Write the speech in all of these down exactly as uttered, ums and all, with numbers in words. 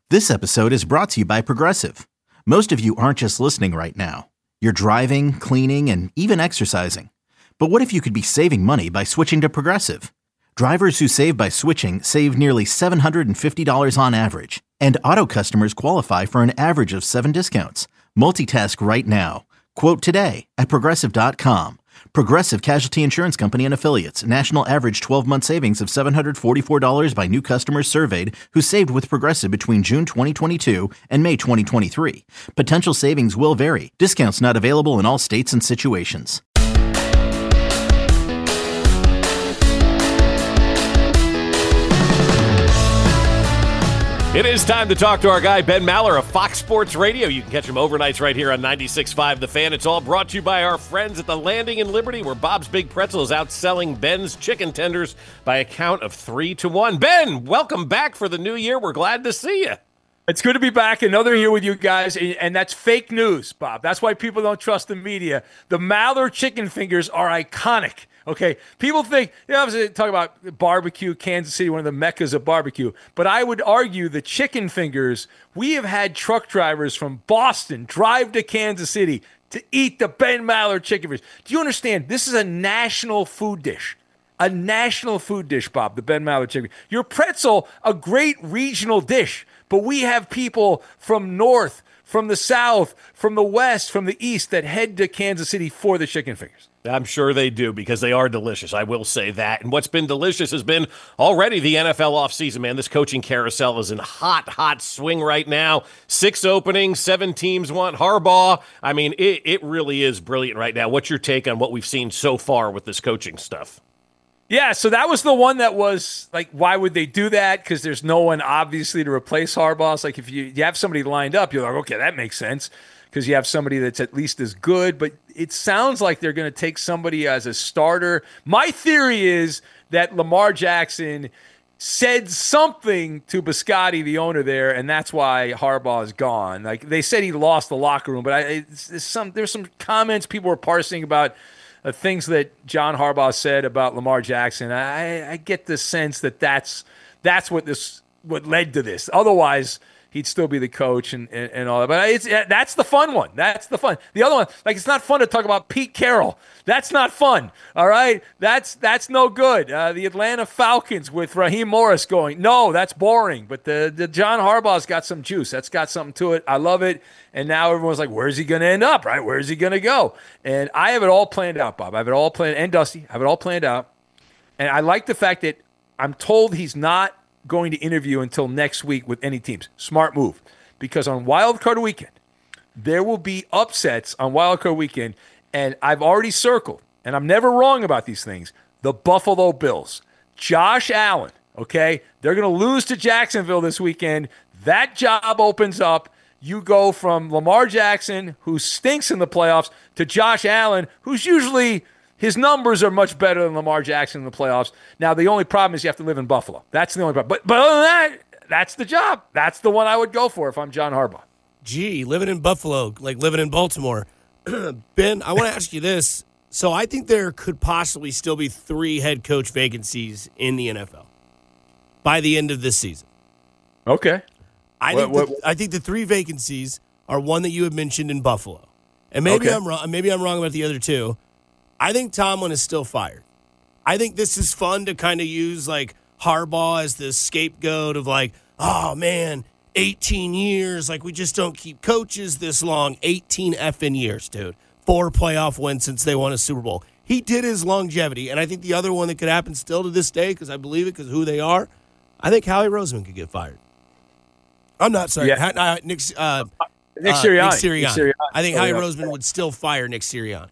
This episode is brought to you by Progressive. Most of you aren't just listening right now. You're driving, cleaning, and even exercising. But what if you could be saving money by switching to Progressive? Drivers who save by switching save nearly seven hundred fifty dollars on average. And auto customers qualify for an average of seven discounts. Multitask right now. Quote today at Progressive dot com. Progressive Casualty Insurance Company and Affiliates. National average twelve-month savings of seven hundred forty-four dollars by new customers surveyed who saved with Progressive between June twenty twenty-two and May twenty twenty-three. Potential savings will vary. Discounts not available in all states and situations. It is time to talk to our guy, Ben Maller of Fox Sports Radio. You can catch him overnights right here on ninety-six point five The Fan. It's all brought to you by our friends at the Landing in Liberty, where Bob's Big Pretzel is outselling Ben's chicken tenders by a count of three to one. Ben, welcome back for the new year. We're glad to see you. It's good to be back another year with you guys, and that's fake news, Bob. That's why people don't trust the media. The Maller chicken fingers are iconic. Okay, people think, you know, obviously talk about barbecue, Kansas City, one of the meccas of barbecue. But I would argue the chicken fingers, we have had truck drivers from Boston drive to Kansas City to eat the Ben Maller chicken fingers. Do you understand? This is a national food dish. A national food dish, Bob, the Ben Maller chicken. Your pretzel, a great regional dish. But we have people from north, from the south, from the west, from the east that head to Kansas City for the chicken fingers. I'm sure they do, because they are delicious. I will say that. And what's been delicious has been already the N F L offseason, man. This coaching carousel is in hot, hot swing right now. Six openings, seven teams want Harbaugh. I mean, it, it really is brilliant right now. What's your take on what we've seen so far with this coaching stuff? Yeah, so that was the one that was like, why would they do that? Because there's no one obviously to replace Harbaugh. It's like if you, you have somebody lined up, you're like, okay, that makes sense, because you have somebody that's at least as good. But it sounds like they're going to take somebody as a starter. My theory is that Lamar Jackson said something to Biscotti, the owner there, and that's why Harbaugh is gone. Like they said, he lost the locker room, but I, it's, it's some there's some comments people were parsing about Uh, things that John Harbaugh said about Lamar Jackson. I, I get the sense that that's that's what this what led to this. Otherwise, he'd still be the coach and, and, and all that. But it's that's the fun one. That's the fun. The other one, like it's not fun to talk about Pete Carroll. That's not fun. All right, that's that's no good. Uh, the Atlanta Falcons with Raheem Morris going. No, that's boring. But the the John Harbaugh's got some juice. That's got something to it. I love it. And now everyone's like, where's he going to end up, right? Where's he going to go? And I have it all planned out, Bob. I have it all planned, and Dusty, I have it all planned out. And I like the fact that I'm told he's not going to interview until next week with any teams. Smart move. Because on Wild Card Weekend, there will be upsets on Wild Card Weekend, and I've already circled, and I'm never wrong about these things, the Buffalo Bills. Josh Allen, okay? They're going to lose to Jacksonville this weekend. That job opens up. You go from Lamar Jackson, who stinks in the playoffs, to Josh Allen, who's usually his numbers are much better than Lamar Jackson in the playoffs. Now, the only problem is you have to live in Buffalo. That's the only problem. But, but other than that, that's the job. That's the one I would go for if I'm John Harbaugh. Gee, living in Buffalo, like living in Baltimore. Ben, I want to ask you this. So I think there could possibly still be three head coach vacancies in the N F L by the end of this season. Okay. I what, think what, the, I think the three vacancies are one that you had mentioned in Buffalo, and maybe okay. I'm wrong. Maybe I'm wrong about the other two. I think Tomlin is still fired. I think this is fun to kind of use like Harbaugh as the scapegoat of like, oh man, eighteen years, like we just don't keep coaches this long. eighteen effing years, dude. Four playoff wins since they won a Super Bowl. He did his longevity, and I think the other one that could happen still to this day, because I believe it, because of who they are, I think Howie Roseman could get fired. I'm not sorry. Yeah. Uh, Nick, uh, Nick, uh, Sirianni. Nick Sirianni. Nick Sirianni. I think oh, Howie yeah. Roseman would still fire Nick Sirianni.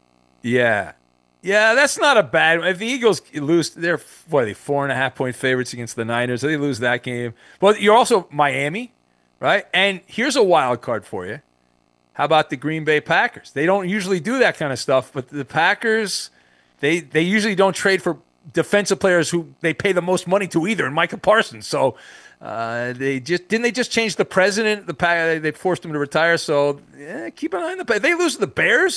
Yeah. Yeah, that's not a bad one. If the Eagles lose, they're, what are they, four and a half point favorites against the Niners. So they lose that game. But you're also Miami, right? And here's a wild card for you. How about the Green Bay Packers? They don't usually do that kind of stuff, but the Packers, they they usually don't trade for defensive players who they pay the most money to either, and Micah Parsons. So uh, they just didn't they just change the president? The Pack, they forced him to retire. So yeah, keep an eye on the. If they lose to the Bears,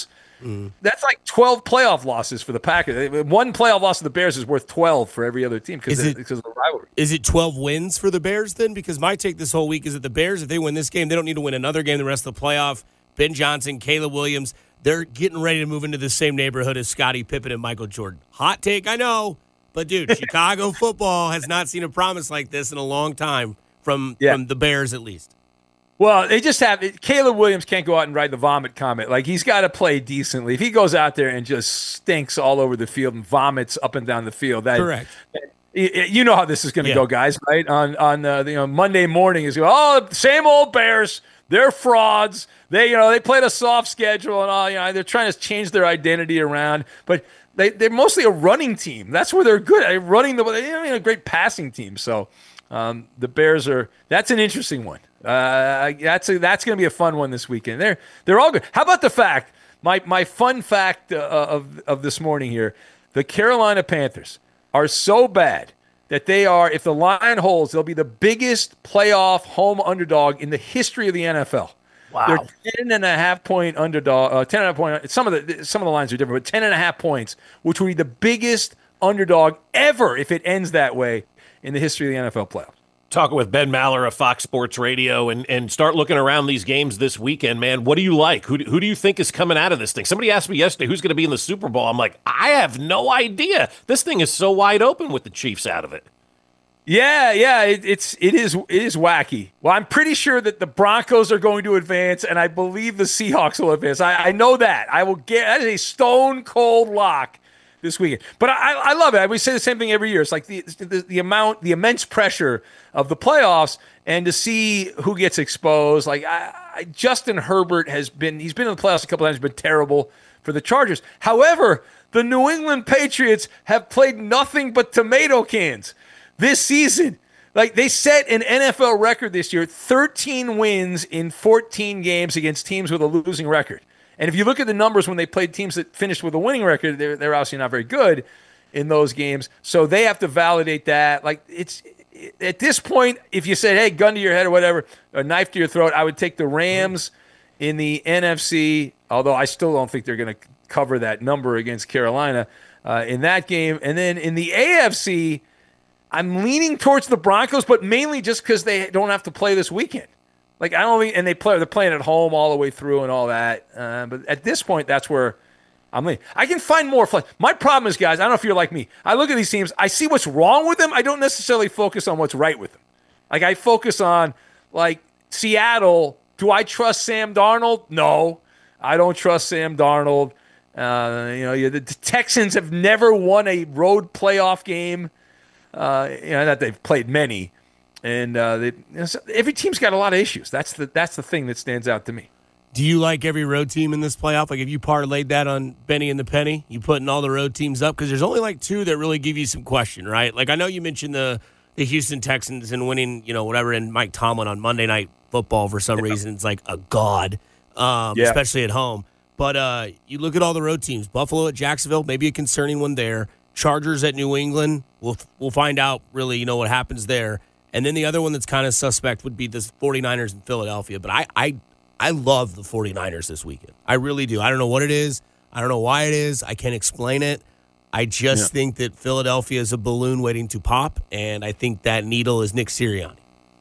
mm. that's like twelve playoff losses for the Packers. One playoff loss to the Bears is worth twelve for every other team because of the rivalry. Is it twelve wins for the Bears then? Because my take this whole week is that the Bears, if they win this game, they don't need to win another game the rest of the playoff. Ben Johnson, Caleb Williams, they're getting ready to move into the same neighborhood as Scottie Pippen and Michael Jordan. Hot take, I know. But, dude, Chicago football has not seen a promise like this in a long time from, yeah. from the Bears at least. Well, they just have – Caleb Williams can't go out and ride the vomit comet. Like, he's got to play decently. If he goes out there and just stinks all over the field and vomits up and down the field, that, correct. That, you know how this is going to yeah. go, guys, right? On on uh, you know Monday morning is oh same old Bears. They're frauds. They you know they played a soft schedule and all. You know they're trying to change their identity around, but they they're mostly a running team. That's where they're good at running the. They're a great passing team. So um, the Bears are. That's an interesting one. Uh, that's a, that's going to be a fun one this weekend. They're they're all good. How about the fact my my fun fact uh, of of this morning here? The Carolina Panthers are so bad that they are, if the line holds, they'll be the biggest playoff home underdog in the history of the N F L. Wow. They're ten and a half point underdog, uh, ten and a half point, some of the some of the lines are different, but ten and a half points, which would be the biggest underdog ever if it ends that way in the history of the N F L playoffs. Talking with Ben Maller of Fox Sports Radio and, and start looking around these games this weekend, man. What do you like? Who, who do you think is coming out of this thing? Somebody asked me yesterday who's going to be in the Super Bowl. I'm like, I have no idea. This thing is so wide open with the Chiefs out of it. Yeah, yeah, it, it's it is it is wacky. Well, I'm pretty sure that the Broncos are going to advance, and I believe the Seahawks will advance. I, I know that. I will get that is a stone cold lock this weekend. But I, I love it. We say the same thing every year. It's like the, the the amount, the immense pressure of the playoffs, and to see who gets exposed. Like I, I, Justin Herbert has been, he's been in the playoffs a couple times, been terrible for the Chargers. However, the New England Patriots have played nothing but tomato cans this season. Like they set an N F L record this year, thirteen wins in fourteen games against teams with a losing record. And if you look at the numbers when they played teams that finished with a winning record, they're, they're obviously not very good in those games. So they have to validate that. Like it's at this point, if you said, hey, gun to your head or whatever, a knife to your throat, I would take the Rams in the N F C, although I still don't think they're going to cover that number against Carolina uh, in that game. And then in the A F C, I'm leaning towards the Broncos, but mainly just because they don't have to play this weekend. Like I don't think, and they play. They're playing at home all the way through and all that. Uh, but at this point, that's where I'm leaning. I can find more flex. My problem is, guys. I don't know if you're like me. I look at these teams. I see what's wrong with them. I don't necessarily focus on what's right with them. Like I focus on like Seattle. Do I trust Sam Darnold? No, I don't trust Sam Darnold. Uh, you know, the Texans have never won a road playoff game. Uh, you know, that they've played many. And uh, they, you know, every team's got a lot of issues. That's the that's the thing that stands out to me. Do you like every road team in this playoff? Like, if you parlayed that on Benny and the Penny, you putting all the road teams up? Because there's only like two that really give you some question, right? Like, I know you mentioned the the Houston Texans and winning, you know, whatever, and Mike Tomlin on Monday Night Football for some yeah. reason. It's like a god, um, yeah. especially at home. But uh, you look at all the road teams. Buffalo at Jacksonville, maybe a concerning one there. Chargers at New England. We'll, we'll find out, really, you know, what happens there. And then the other one that's kind of suspect would be the 49ers in Philadelphia. But I, I I love the 49ers this weekend. I really do. I don't know what it is. I don't know why it is. I can't explain it. I just yeah. think that Philadelphia is a balloon waiting to pop, and I think that needle is Nick Sirianni.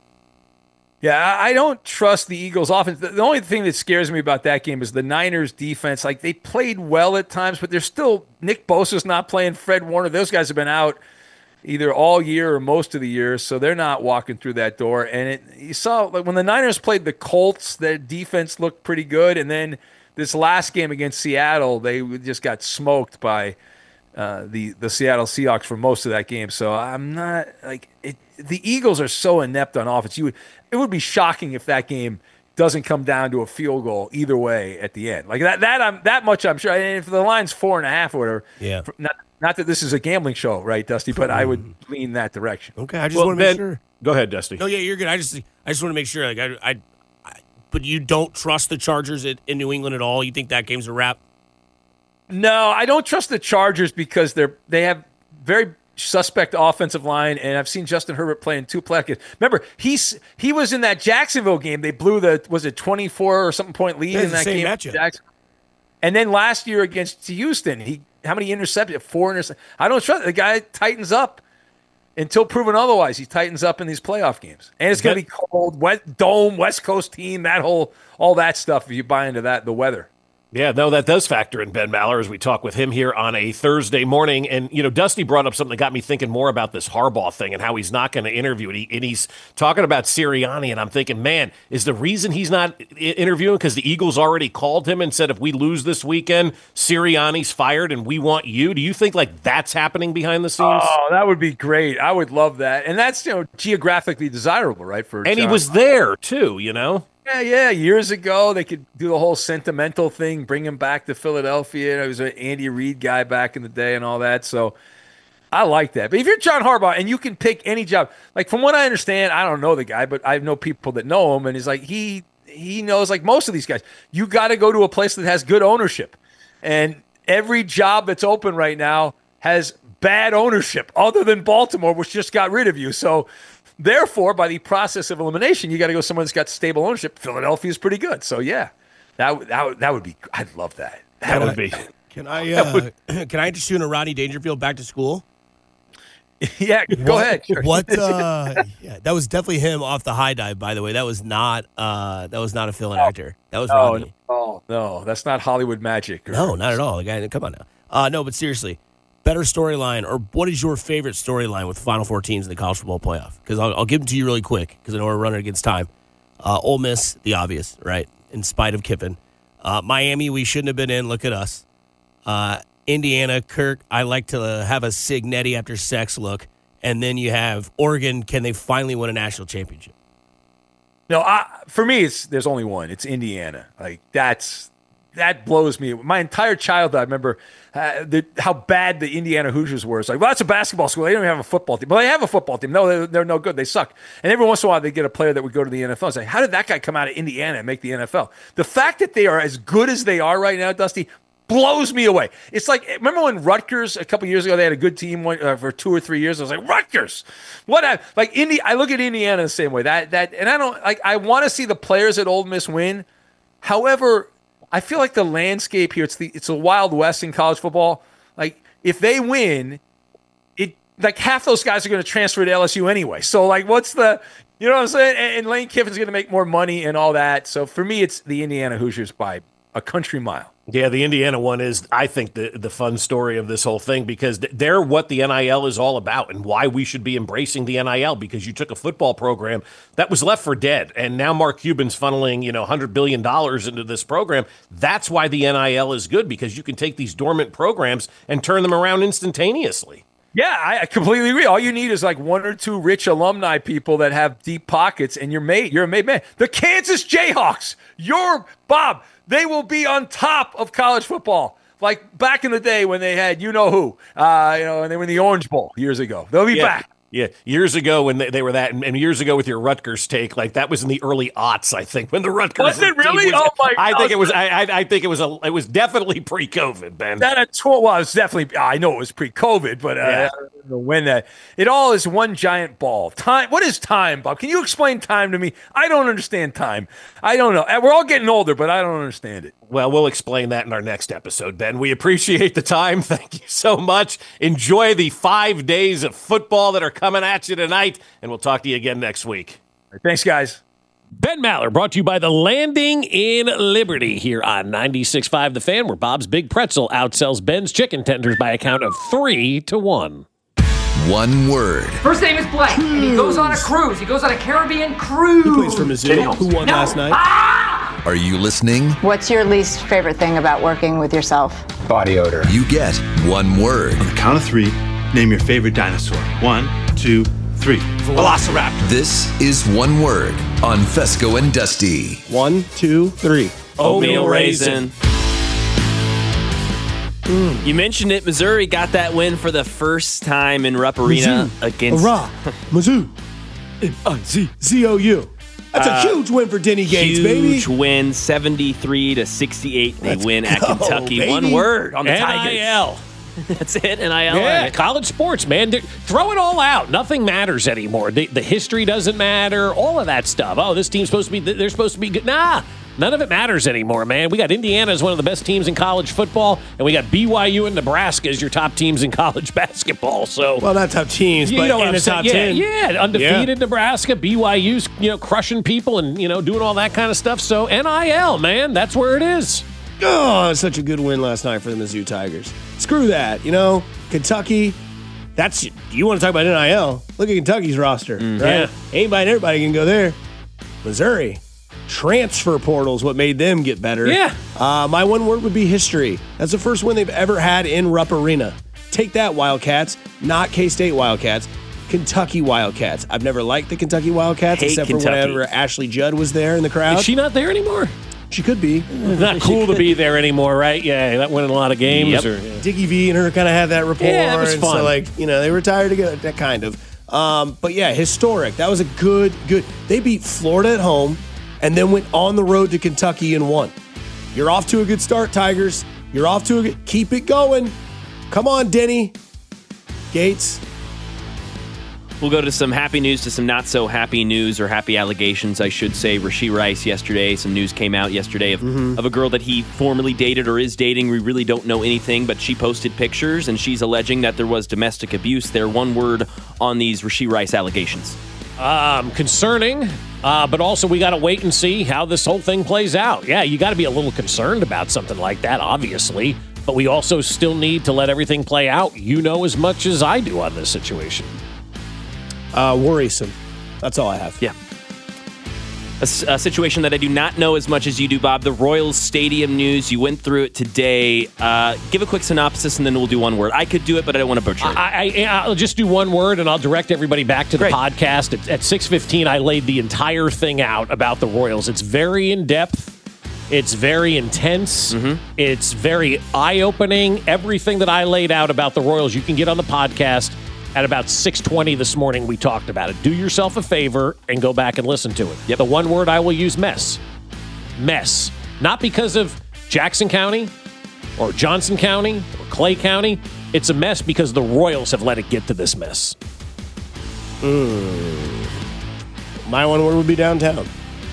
Yeah, I don't trust the Eagles' offense. The only thing that scares me about that game is the Niners' defense. Like, they played well at times, but they're still – Nick Bosa's not playing, Fred Warner. Those guys have been out either all year or most of the year, so they're not walking through that door. And it, you saw like when the Niners played the Colts, their defense looked pretty good. And then this last game against Seattle, they just got smoked by uh, the the Seattle Seahawks for most of that game. So I'm not like it, the Eagles are so inept on offense. You would it would be shocking if that game doesn't come down to a field goal either way at the end. Like that that I'm that much I'm sure. And if the line's four and a half or whatever, yeah. Not, Not that this is a gambling show, right, Dusty? But I would lean that direction. Okay, I just well, want to make sure. Go ahead, Dusty. No, yeah, you're good. I just, I just want to make sure. Like, I, I, I but you don't trust the Chargers at, in New England at all. You think that game's a wrap? No, I don't trust the Chargers because they're they have very suspect offensive line, and I've seen Justin Herbert play in two playoffs. Remember, he's he was in that Jacksonville game. They blew the was it twenty-four or something point lead yeah, in that game. Matchup. Jackson. And then last year against Houston, he how many interceptions? Four interceptions. I don't trust the guy. Tightens up until proven otherwise. He tightens up in these playoff games, and it's going to be cold, wet dome, West Coast team. That whole all that stuff. If you buy into that, the weather. Yeah, no, that does factor in Ben Maller as we talk with him here on a Thursday morning. And, you know, Dusty brought up something that got me thinking more about this Harbaugh thing and how he's not going to interview it. He, and he's talking about Sirianni, and I'm thinking, man, is the reason he's not I- interviewing because the Eagles already called him and said, if we lose this weekend, Sirianni's fired and we want you? Do you think, like, that's happening behind the scenes? Oh, that would be great. I would love that. And that's, you know, geographically desirable, right? For And John. he was there, too, you know? Yeah, yeah. Years ago, they could do the whole sentimental thing, bring him back to Philadelphia. He was an Andy Reid guy back in the day and all that. So I like that. But if you're John Harbaugh and you can pick any job, like from what I understand, I don't know the guy, but I know people that know him, and he's like he he knows like most of these guys. You got to go to a place that has good ownership, and every job that's open right now has bad ownership, other than Baltimore, which just got rid of you. So. Therefore, by the process of elimination, you got to go somewhere that's got stable ownership. Philadelphia is pretty good, so yeah, that would that would, that would be. I'd love that. That Can would I- be. Can I uh, can I interest you in a Rodney Dangerfield back to school? Yeah, go What- ahead. Sure. What? Uh, yeah, that was definitely him off the high dive. By the way, that was not. Uh, that was not a fill-in actor. That was Oh Rodney. no, no, that's not Hollywood magic. or- No, not at all. The guy, come on now. Uh, no, but seriously, better storyline, or what is your favorite storyline with Final Four teams in the college football playoff? Because I'll, I'll give them to you really quick because I know we're running against time. Uh, Ole Miss, the obvious, right? In spite of Kiffin. Uh, Miami, we shouldn't have been in. Look at us. Uh, Indiana, Kirk, I like to uh, have a Signetti after sex look. And then you have Oregon. Can they finally win a national championship? No, I, for me, it's there's only one. It's Indiana. Like that's that blows me. My entire childhood, I remember uh, the, how bad the Indiana Hoosiers were. It's like, well, that's a basketball school. They don't even have a football team. Well, they have a football team. No, they're, they're no good. They suck. And every once in a while, they get a player that would go to the N F L. It's like, how did that guy come out of Indiana and make the N F L? The fact that they are as good as they are right now, Dusty, blows me away. It's like, remember when Rutgers a couple years ago, they had a good team one, uh, for two or three years. I was like, Rutgers, what? A, like Indi- I look at Indiana the same way. That that, and I don't like. I want to see the players at Ole Miss win. However, I feel like the landscape here, it's the it's a Wild West in college football. Like if they win, it like half those guys are going to transfer to L S U anyway. So like, what's the you know what I'm saying? And, and Lane Kiffin's going to make more money and all that. So for me, it's the Indiana Hoosiers by a country mile. Yeah, the Indiana one is, I think, the, the fun story of this whole thing because they're what the N I L is all about and why we should be embracing the N I L because you took a football program that was left for dead, and now Mark Cuban's funneling, you know, one hundred billion dollars into this program. That's why the N I L is good because you can take these dormant programs and turn them around instantaneously. Yeah, I completely agree. All you need is like one or two rich alumni people that have deep pockets, and you're made. You're a made man. The Kansas Jayhawks, you're Bob. They will be on top of college football, like back in the day when they had you know who, uh, you know, and they were in the Orange Bowl years ago. They'll be Yeah. back. Yeah, years ago when they, they were that, and, and years ago with your Rutgers take, like that was in the early aughts, I think, when the Rutgers Was it team really? Was, Oh my I God. think it was. I, I, I think it was a. It was definitely pre-COVID, Ben. That at twelve, well, it's definitely. I know it was pre-COVID, but uh, Yeah. I don't know when that. It all is one giant ball. Time. What is time, Bob? Can you explain time to me? I don't understand time. I don't know. We're all getting older, but I don't understand it. Well, we'll explain that in our next episode, Ben. We appreciate the time. Thank you so much. Enjoy the five days of football that are coming at you tonight, and we'll talk to you again next week. Thanks, guys. Ben Maller brought to you by The Landing in Liberty here on ninety-six point five The Fan, where Bob's Big Pretzel outsells Ben's Chicken Tenders by a count of three to one. One word. First name is blank, and he goes on a cruise. He goes on a Caribbean cruise. He plays for Mizzou. Who won No. last night? Are you listening? What's your least favorite thing about working with yourself? Body odor. You get one word. Count of three, name your favorite dinosaur. One, two, three. Velociraptor. This is One Word on Fesco and Dusty. One, two, three. Oatmeal raisin. Mm. You mentioned it. Missouri got that win for the first time in Rupp Arena Mizzou. against Hurrah. Mizzou. M I Z Z O U. That's a huge win for Denny Gates, baby. Huge win, seventy-three to sixty-eight. They Let's win at go, Kentucky. baby. One word on the N I L. Tigers. That's it, N I L. Yeah, college sports, man. They're- Throw it all out. Nothing matters anymore. The, the history doesn't matter. All of that stuff. Oh, this team's supposed to be, they're supposed to be good. Nah, None of it matters anymore, man. We got Indiana as one of the best teams in college football, and we got B Y U and Nebraska as your top teams in college basketball. So, well, not top teams, you but know in the top yeah, ten. Yeah, undefeated yeah. Nebraska, B Y U's, you know, crushing people and, you know, doing all that kind of stuff. So, N I L, man, that's where it is. Oh, such a good win last night for the Mizzou Tigers. Screw that, you know, Kentucky. That's you want to talk about N I L? Look at Kentucky's roster, mm, right? Yeah. Anybody and everybody can go there. Missouri, transfer portal's what made them get better. Yeah. Uh, my one word would be history. That's the first win they've ever had in Rupp Arena. Take that, Wildcats. Not K-State Wildcats. Kentucky Wildcats. I've never liked the Kentucky Wildcats Hate except Kentucky. for whenever Ashley Judd was there in the crowd. Is she not there anymore? She could be. It's not cool to be there anymore, right? Yeah, not winning a lot of games. Yep. Or, yeah. Dickie V and her kind of had that rapport. Yeah, that was and fun. So, like, you know, they retired together, that kind of. Um, but, yeah, historic. That was a good, good. They beat Florida at home and then went on the road to Kentucky and won. You're off to a good start, Tigers. You're off to a good – keep it going. Come on, Denny. Gates. We'll go to some happy news to some not so happy news, or happy allegations, I should say. Rashee Rice yesterday, some news came out yesterday of, mm-hmm. of a girl that he formerly dated or is dating. We really don't know anything, but she posted pictures, and she's alleging that there was domestic abuse. Their one word on these Rashee Rice allegations. Um, concerning, uh, but also we got to wait and see how this whole thing plays out. Yeah, you got to be a little concerned about something like that, obviously, but we also still need to let everything play out. You know as much as I do on this situation. Uh, worrisome. That's all I have. Yeah. A, a situation that I do not know as much as you do, Bob. The Royals Stadium news. You went through it today. Uh, give a quick synopsis, and then we'll do one word. I could do it, but I don't want to butcher it. I, I, I'll just do one word, and I'll direct everybody back to the Great. podcast. At, at six fifteen, I laid the entire thing out about the Royals. It's very in-depth. It's very intense. Mm-hmm. It's very eye-opening. Everything that I laid out about the Royals, you can get on the podcast. At about six twenty this morning, we talked about it. Do yourself a favor and go back and listen to it. Yep. The one word I will use, mess. Mess. Not because of Jackson County or Johnson County or Clay County. It's a mess because the Royals have let it get to this mess. Mm. My one word would be downtown.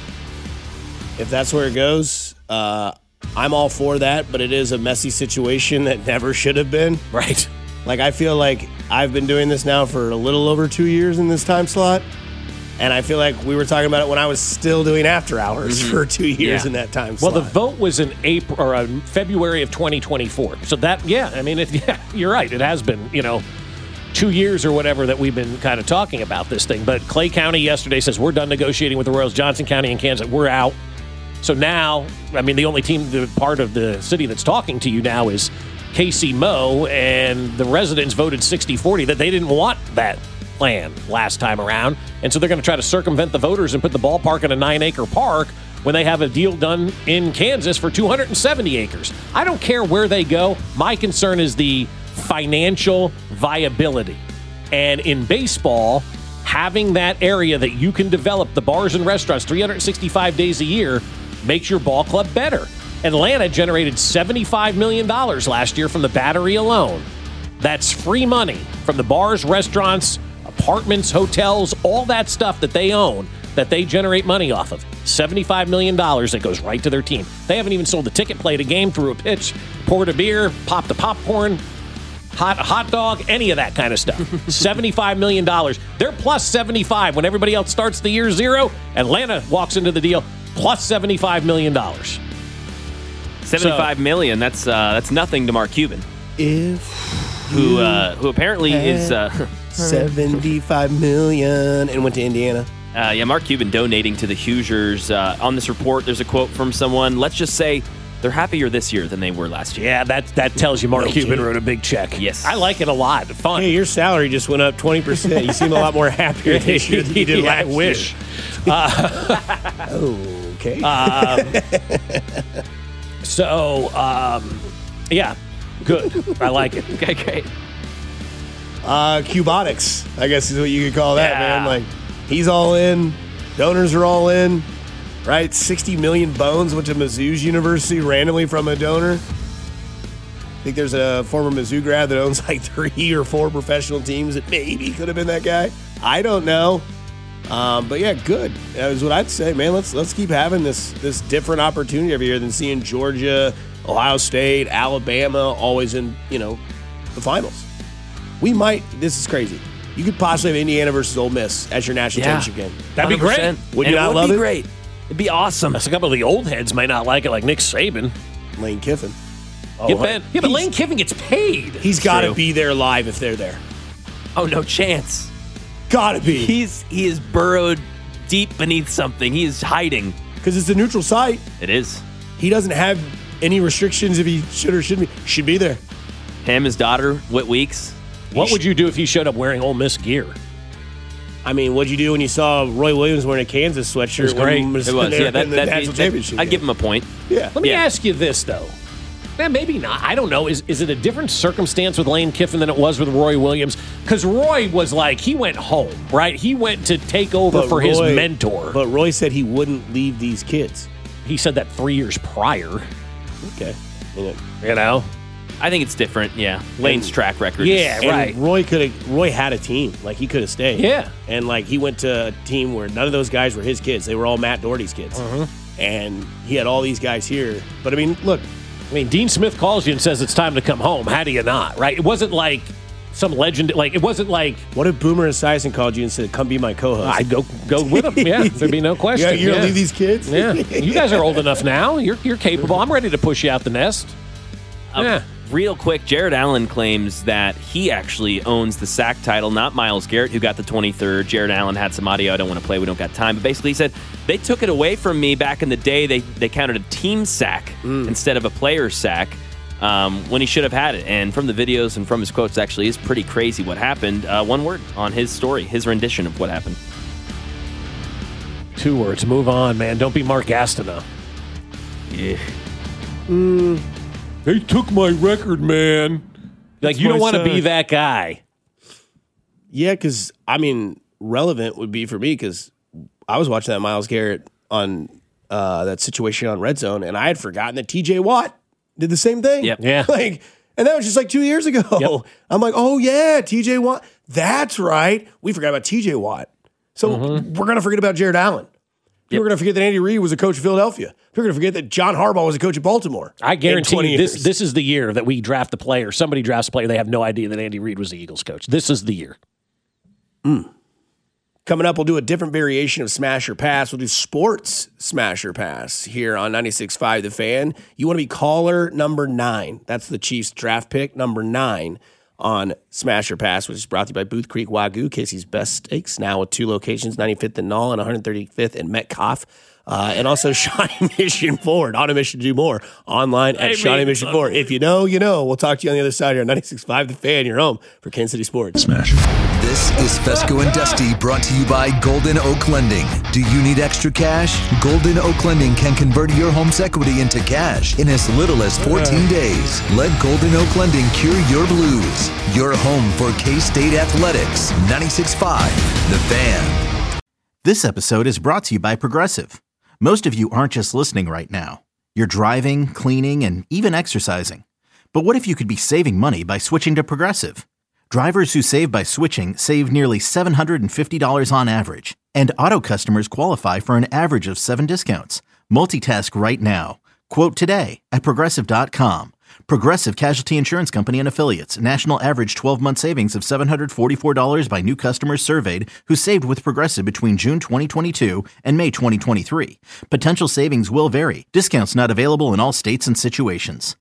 If that's where it goes, uh, I'm all for that, but it is a messy situation that never should have been. Right. Like, I feel like I've been doing this now for a little over two years in this time slot, and I feel like we were talking about it when I was still doing after hours mm-hmm. for two years yeah. in that time slot. Well, the vote was in April or uh, February of twenty twenty-four. So that, yeah, I mean, it, yeah, you're right. It has been, you know, two years or whatever that we've been kind of talking about this thing. But Clay County yesterday says we're done negotiating with the Royals. Johnson County and Kansas, we're out. So now, I mean, the only team, the part of the city that's talking to you now is K C Mo, and the residents voted sixty forty that they didn't want that plan last time around. And so they're going to try to circumvent the voters and put the ballpark in a nine-acre park when they have a deal done in Kansas for two hundred seventy acres. I don't care where they go. My concern is the financial viability. And in baseball, having that area that you can develop, the bars and restaurants, three hundred sixty-five days a year, makes your ball club better. Atlanta generated seventy-five million dollars last year from the Battery alone. That's free money from the bars, restaurants, apartments, hotels, all that stuff that they own, that they generate money off of. seventy-five million dollars that goes right to their team. They haven't even sold a ticket, played a game, threw a pitch, poured a beer, popped a popcorn, hot a hot dog, any of that kind of stuff. seventy-five million dollars. They're plus seventy-five when everybody else starts the year zero. Atlanta walks into the deal plus seventy-five million dollars. Seventy-five so, million. That's uh, that's nothing to Mark Cuban, if who uh, who apparently is uh, seventy-five million and went to Indiana. Uh, yeah, Mark Cuban donating to the Hoosiers. Uh, on this report, there's a quote from someone. Let's just say they're happier this year than they were last year. Yeah, that that tells you Mark no Cuban kidding. wrote a big check. Yes, I like it a lot. Fun. Hey, your salary just went up twenty percent. You seem a lot more happier this year than you did yeah, last I wish. year. Uh, okay. Um, So, um, yeah, good. I like it. Okay, great. Uh, Cubonics, I guess is what you could call that, yeah. man. Like, he's all in. Donors are all in, right? sixty million bones went to Mizzou's University randomly from a donor. I think there's a former Mizzou grad that owns like three or four professional teams that maybe could have been that guy. I don't know. Um, but yeah, good. That is what I'd say, man. Let's let's keep having this this different opportunity every year than seeing Georgia, Ohio State, Alabama always in, you know, the finals. We might. This is crazy. You could possibly have Indiana versus Ole Miss as your national Yeah. championship game. That'd be great. Would you And not it would love be it? great. It'd be awesome. A couple of the old heads may not like it, like Nick Saban. Lane Kiffin. Oh, Ben. Yeah, but Lane Kiffin gets paid. He's got to be there live if they're there. Oh, no chance. Gotta be. He's he is burrowed deep beneath something. He is hiding. Because it's a neutral site. It is. He doesn't have any restrictions if he should or shouldn't be. Should be there. Him, his daughter, Whit Weeks. What would you do if he showed up wearing Ole Miss gear? I mean, what'd you do when you saw Roy Williams wearing a Kansas sweatshirt? It was great. When It was. there Yeah, that, in the that'd be- national that- championship I'd game? give him a point. Yeah. Let me Yeah. ask you this, though. Eh, maybe not. I don't know. Is is it a different circumstance with Lane Kiffin than it was with Roy Williams? Because Roy was like, he went home, right? He went to take over But for his Roy- mentor. But Roy said he wouldn't leave these kids. He said that three years prior. Okay. You know? I think it's different, yeah. Lane's And- track record. Yeah, is- And right. Roy could have. Roy had a team. Like he could have stayed. Yeah. And like he went to a team where none of those guys were his kids. They were all Matt Doherty's kids. Uh-huh. And he had all these guys here. But I mean, look. I mean, Dean Smith calls you and says it's time to come home. How do you not, right? It wasn't like some legend. Like, it wasn't like, What if Boomer Esiason called you and said, "Come be my co-host"? I'd go go with him. Yeah, there'd be no question. Yeah, you're yeah. gonna leave these kids. Yeah, you guys are old enough now. You're you're capable. I'm ready to push you out the nest. Uh, Yeah. Real quick, Jared Allen claims that he actually owns the sack title, not Myles Garrett, who got the twenty-third. Jared Allen had some audio. I don't want to play. We don't got time. But basically, he said, they took it away from me back in the day. They they counted a team sack instead of a player sack um, when he should have had it. And from the videos and from his quotes, actually is pretty crazy what happened. Uh, one word on his story, his rendition of what happened. Two words. Move on, man. Don't be Mark Gastineau. Yeah. Mm, they took my record, man. Like, you my don't want to son. be that guy. Yeah, because I mean, relevant would be for me because I was watching that Myles Garrett on uh, that situation on Red Zone, and I had forgotten that T J Watt did the same thing. Yep. Yeah. Like, and that was just like two years ago. Yep. I'm like, oh yeah, T J Watt. That's right. We forgot about T J Watt. So Mm-hmm. we're gonna forget about Jared Allen. People are gonna forget that Andy Reid was a coach of Philadelphia. People are gonna forget that John Harbaugh was a coach of Baltimore. I in guarantee twenty you this, years. this is the year that we draft a player. Somebody drafts a player. They have no idea that Andy Reid was the Eagles coach. This is the year. Coming up, we'll do a different variation of Smash or Pass. We'll do Sports Smash or Pass here on ninety-six point five The Fan. You want to be caller number nine. That's the Chiefs draft pick, number nine on Smash or Pass, which is brought to you by Booth Creek Wagyu, Casey's Best Steaks, now with two locations, ninety-fifth and Knoll and one hundred thirty-fifth in Metcalf. Uh, and also Shawnee Mission Ford, on a mission to do more, online at Shawnee Mission Ford. If you know, you know. We'll talk to you on the other side here on ninety-six point five The Fan, your home for Kansas City Sports. Smash. This is Fesco and Dusty, brought to you by Golden Oak Lending. Do you need extra cash? Golden Oak Lending can convert your home's equity into cash in as little as fourteen days. Let Golden Oak Lending cure your blues. Your home for K-State Athletics. ninety-six point five The Fan. This episode is brought to you by Progressive. Most of you aren't just listening right now. You're driving, cleaning, and even exercising. But what if you could be saving money by switching to Progressive? Drivers who save by switching save nearly seven hundred fifty dollars on average. And auto customers qualify for an average of seven discounts. Multitask right now. Quote today at Progressive dot com. Progressive Casualty Insurance Company and Affiliates. National average twelve-month savings of seven hundred forty-four dollars by new customers surveyed who saved with Progressive between June twenty twenty-two and May twenty twenty-three. Potential savings will vary. Discounts not available in all states and situations.